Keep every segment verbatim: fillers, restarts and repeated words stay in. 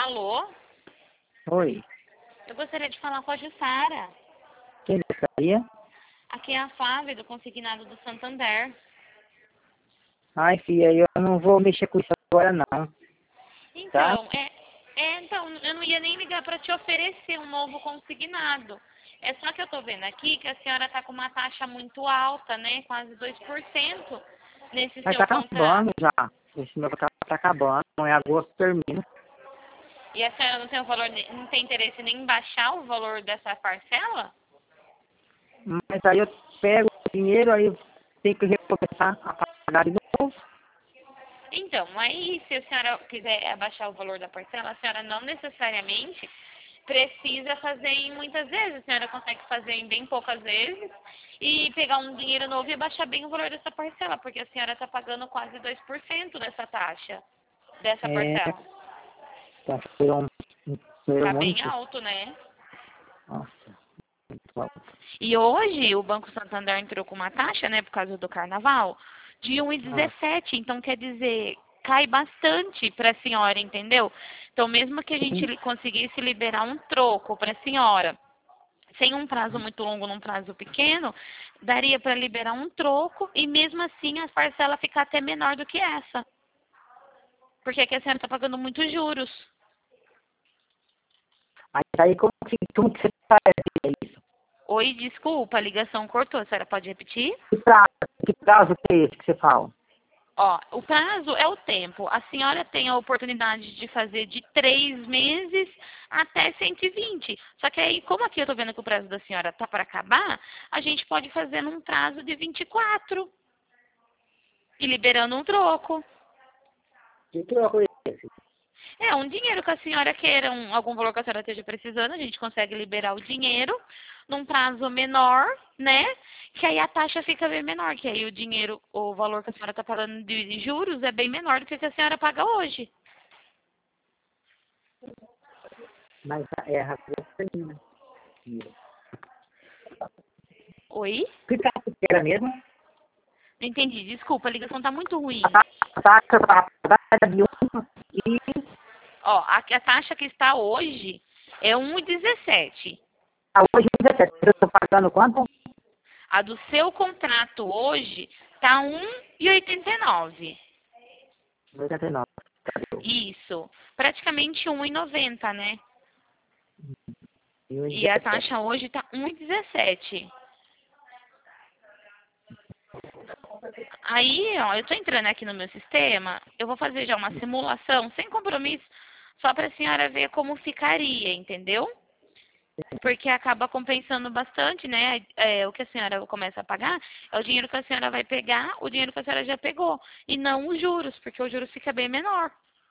Alô? Oi, Eu gostaria de falar com a Jussara. quem gostaria? Aqui é a Flávia, do Consignado do Santander. Ai, filha, eu não vou mexer com isso agora não, tá? Então, é, é, então, eu não ia nem ligar para te oferecer um novo consignado. É só que eu tô vendo aqui que a senhora tá com uma taxa muito alta, né? Quase dois por cento nesse Mas seu tá contrato. acabando já. Esse meu contrato tá acabando, não é agosto termina. E a senhora não tem o valor, não tem interesse nem em baixar o valor dessa parcela? Mas aí eu pego o dinheiro, aí eu tenho que recomeçar a pagar de novo. Então, aí se a senhora quiser abaixar o valor da parcela, a senhora não necessariamente precisa fazer em muitas vezes. A senhora consegue fazer em bem poucas vezes e pegar um dinheiro novo e abaixar bem o valor dessa parcela, porque a senhora está pagando quase dois por cento dessa taxa, dessa É, parcela. tá, foi um, um dinheiro Está bem muito. alto, né? Nossa, muito alto. E hoje o Banco Santander entrou com uma taxa, né, por causa do carnaval, de um vírgula Ah, dezessete. Então, quer dizer, cai bastante para a senhora, entendeu? Então, mesmo que a gente sim. li- conseguisse liberar um troco para a senhora, sem um prazo muito longo, num prazo pequeno, daria para liberar um troco e mesmo assim a parcela ficar até menor do que essa. Porque aqui a senhora está pagando muitos juros. Mas aí como que, como que você faz isso? Oi, desculpa, a ligação cortou. A senhora pode repetir? Que prazo, que prazo que é esse que você fala? Ó, o prazo é o tempo. A senhora tem a oportunidade de fazer de três meses até cento e vinte. Só que aí, como aqui eu tô vendo que o prazo da senhora tá para acabar, a gente pode fazer num prazo de vinte e quatro e liberando um troco. Que troco é esse? É um dinheiro que a senhora queira, um, algum valor que a senhora esteja precisando, a gente consegue liberar o dinheiro num prazo menor, né? Que aí a taxa fica bem menor, que aí o dinheiro, o valor que a senhora está pagando de juros é bem menor do que o que a senhora paga hoje. Mas é agosto termina. Oi? Que prazo que era mesmo? Não entendi, desculpa, a ligação tá muito A ruim. taxa para pagar de um e Ó, a, a taxa que está hoje é um vírgula dezessete. a hoje dezessete. Eu estou pagando quanto? A do seu contrato hoje tá um vírgula oitenta e nove. oitenta e nove. Cadê? Isso, praticamente um vírgula noventa, né? E um E a dezessete. taxa hoje tá um vírgula dezessete. Aí, ó, eu tô entrando aqui no meu sistema, eu vou fazer já uma simulação sem compromisso, só para a senhora ver como ficaria, entendeu? Porque acaba compensando bastante, né? É, o que a senhora começa a pagar é o dinheiro que a senhora vai pegar, o dinheiro que a senhora já pegou, e não os juros, porque os juros fica bem menor.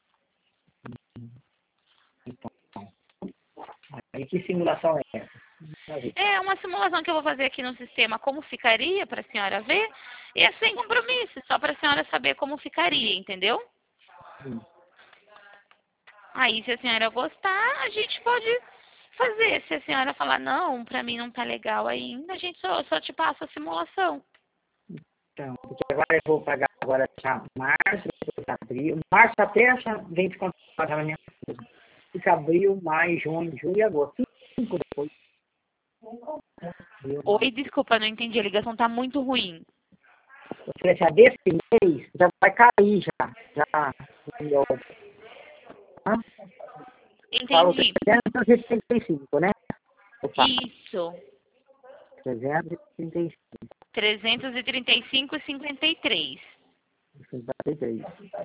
Então, aí que simulação é essa? É uma simulação que eu vou fazer aqui no sistema, como ficaria para a senhora ver, e é sem compromisso, só para a senhora saber como ficaria, entendeu? Hum. Aí, se a senhora gostar, a gente pode fazer. Se a senhora falar, não, pra mim não tá legal ainda, a gente só, só te passa a simulação. Então, porque agora eu vou pagar agora já março, depois abril. Março até já vem de pagar na minha coisa. Fica abril, maio, junho, julho e agosto. Cinco depois. Abril, maio. Oi, desculpa, não entendi, a ligação tá muito ruim. Ou seja, desse mês já vai cair já. Já. Meu, hã? Falo Entendi. trezentos e trinta e cinco, né? Eu falo Isso. trezentos e trinta e trezentos e trinta e cinco e cinquenta e três. cinquenta e três.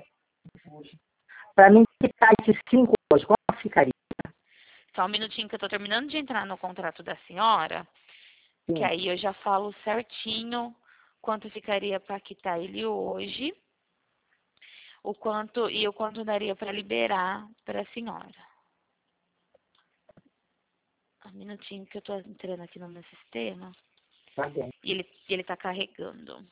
Para mim, que tá esses cinco hoje, como ficaria? Só um minutinho que eu tô terminando de entrar no contrato da senhora, que Sim. aí eu já falo certinho quanto ficaria para quitar ele hoje, o quanto e o quanto daria para liberar para a senhora. Um minutinho que eu tô entrando aqui no meu sistema Tá bem. e ele, e ele tá carregando.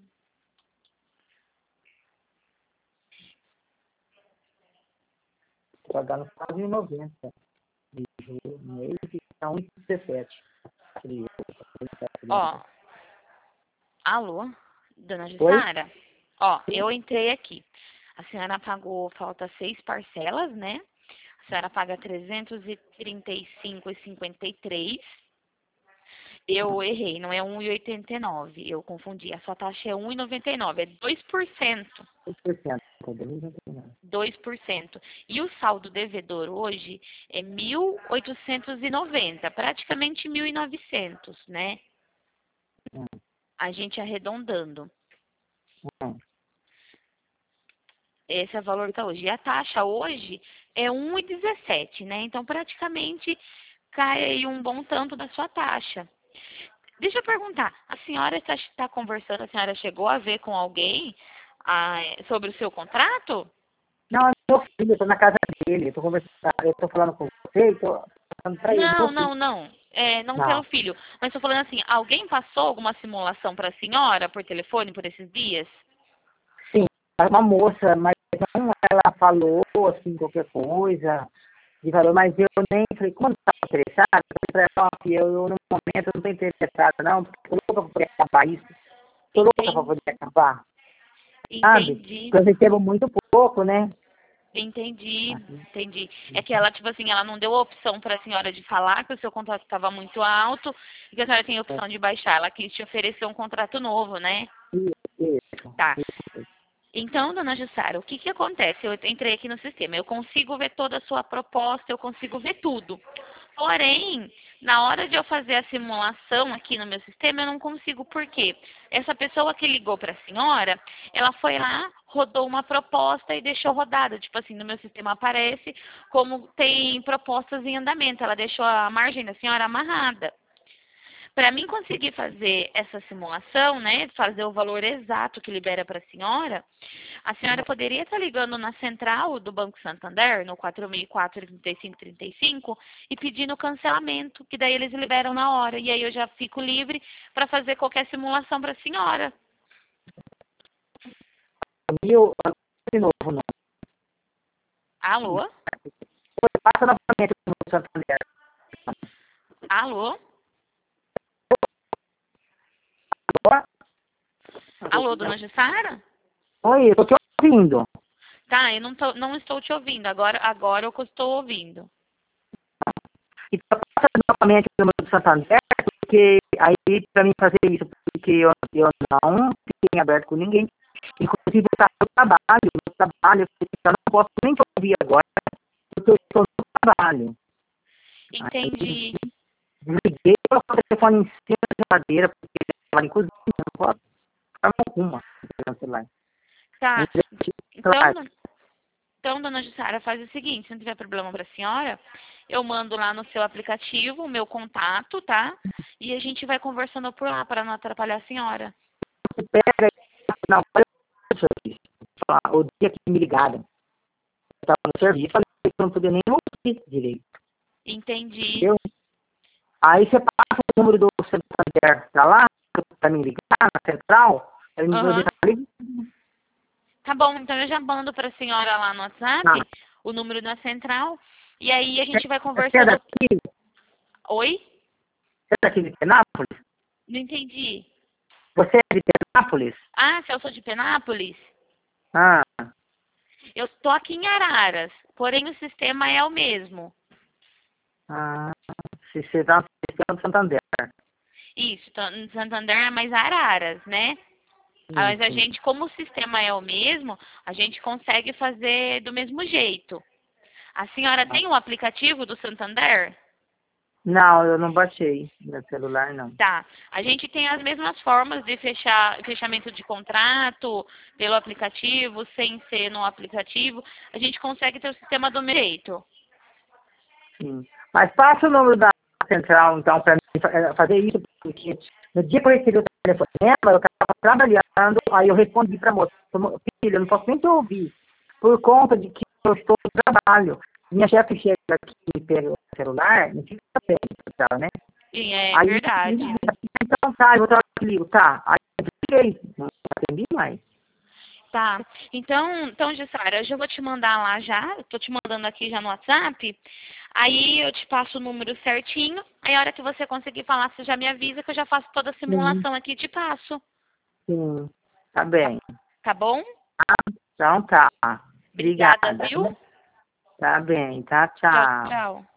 Pagando quase noventa de julho, mês, e está um vírgula dezessete. Ó, alô, dona Oi? Jussara? Ó, Sim. eu entrei aqui. A senhora pagou, falta seis parcelas, né? A A senhora paga trezentos e trinta e cinco reais e cinquenta e três centavos. Eu errei, não é um real e oitenta e nove centavos. Eu confundi. A sua taxa é um real e noventa e nove centavos. É dois por cento. dois por cento. dois por cento. E o saldo devedor hoje é mil oitocentos e noventa, praticamente mil e novecentos, né? Hum. A gente arredondando. Hum. Esse é o valor que está hoje. E a taxa hoje é um real e dezessete, né? Então, praticamente, cai aí um bom tanto da sua taxa. Deixa eu perguntar, a senhora está, está conversando, a senhora chegou a ver com alguém ah, sobre o seu contrato? Não, é meu filho, eu tô na casa dele, eu tô conversando, eu tô falando com você e tô falando pra ele. Não, não, não. É, não, não pelo filho. Mas estou falando assim, alguém passou alguma simulação para a senhora por telefone por esses dias? Sim, uma moça, mas não ela falou assim, qualquer coisa, de valor, mas eu nem falei, como eu não estava interessada, eu falei pra ela, ó, que eu, eu no momento eu não estou interessada não, porque eu tô louca para poder acabar isso. Estou louca para poder acabar. Entendi. Sabe? Eu recebo muito pouco, né? Entendi, entendi. É que ela, tipo assim, ela não deu a opção para a senhora de falar que o seu contrato estava muito alto e que a senhora tem a opção de baixar. Ela quis te oferecer um contrato novo, né? Isso. Tá. Então, dona Jussara, o que que acontece? Eu entrei aqui no sistema, eu consigo ver toda a sua proposta, eu consigo ver tudo. Porém, na hora de eu fazer a simulação aqui no meu sistema, eu não consigo, por quê? Essa pessoa que ligou para a senhora, ela foi lá, rodou uma proposta e deixou rodada. Tipo assim, no meu sistema aparece como tem propostas em andamento. Ela deixou a margem da senhora amarrada. Para mim conseguir fazer essa simulação, né, fazer o valor exato que libera para a senhora, a senhora poderia estar ligando na central do Banco Santander, no quatro mil e quatro, trinta e cinco, trinta e cinco, e pedindo cancelamento, que daí eles liberam na hora. E aí eu já fico livre para fazer qualquer simulação para a senhora. Mil, de novo, não. Alô? Passa novamente no Santander. Alô? Alô, dona Jussara? Oi, eu tô te ouvindo. Tá, eu não, tô, não estou te ouvindo. Agora, agora eu estou ouvindo. E passa novamente no número do Santander, porque aí, para mim fazer isso, porque eu, eu não fiquei aberto com ninguém. Inclusive, eu estava no trabalho, no trabalho, eu não posso nem te ouvir agora, porque eu estou no trabalho. Entendi. Aí, desliguei o telefone em cima da geladeira, porque eu estava em cozinha, não posso ficar alguma no celular. Tá. Então, então, dona Jussara, faz o seguinte, se não tiver problema para a senhora, eu mando lá no seu aplicativo o meu contato, tá? E a gente vai conversando por lá para não atrapalhar a senhora. Pega não, o dia que me ligaram, eu estava no serviço, falei que eu não podia nem ouvir direito. Entendi. Entendeu? Aí você passa o número do Santander para lá, para me ligar na central, ele me Uhum. ligar. Tá bom, então eu já mando para a senhora lá no WhatsApp ah. o número da central e aí a gente vai conversando. Você é daqui? Oi? Você é daqui de Penápolis? Não entendi. Você é de Penápolis? Ah, se eu sou de Penápolis? Ah. Eu estou aqui em Araras, porém o sistema é o mesmo. Ah, se você está no sistema do Santander. Isso, no Santander é mais Araras, né? Mas a gente, como o sistema é o mesmo, a gente consegue fazer do mesmo jeito. A senhora tem um aplicativo do Santander? Não, eu não baixei no celular, não. Tá. A gente tem as mesmas formas de fechar, fechamento de contrato pelo aplicativo, sem ser no aplicativo. A gente consegue ter o sistema do direito. Sim. Mas passa o número da central, então, para fazer isso, porque no dia que eu recebi o telefonema, eu estava trabalhando, aí eu respondi para a moça, filha, eu não posso nem te ouvir, por conta de que eu estou no trabalho. Minha chefe chega aqui e pega o celular, não fica bem, né? Sim, é aí, verdade. Então tá, eu vou ligo, tá. Aí eu fiquei, não atendi mais. Tá. Então, então, Jussara, eu já vou te mandar lá já, eu tô te mandando aqui já no WhatsApp, aí eu te passo o número certinho, aí a hora que você conseguir falar, você já me avisa que eu já faço toda a simulação aqui e te passo. Sim, tá bem. Tá bom? Ah, então tá. Obrigada, Obrigada, viu? Tá bem, tá? Tchau, Tchau. tchau.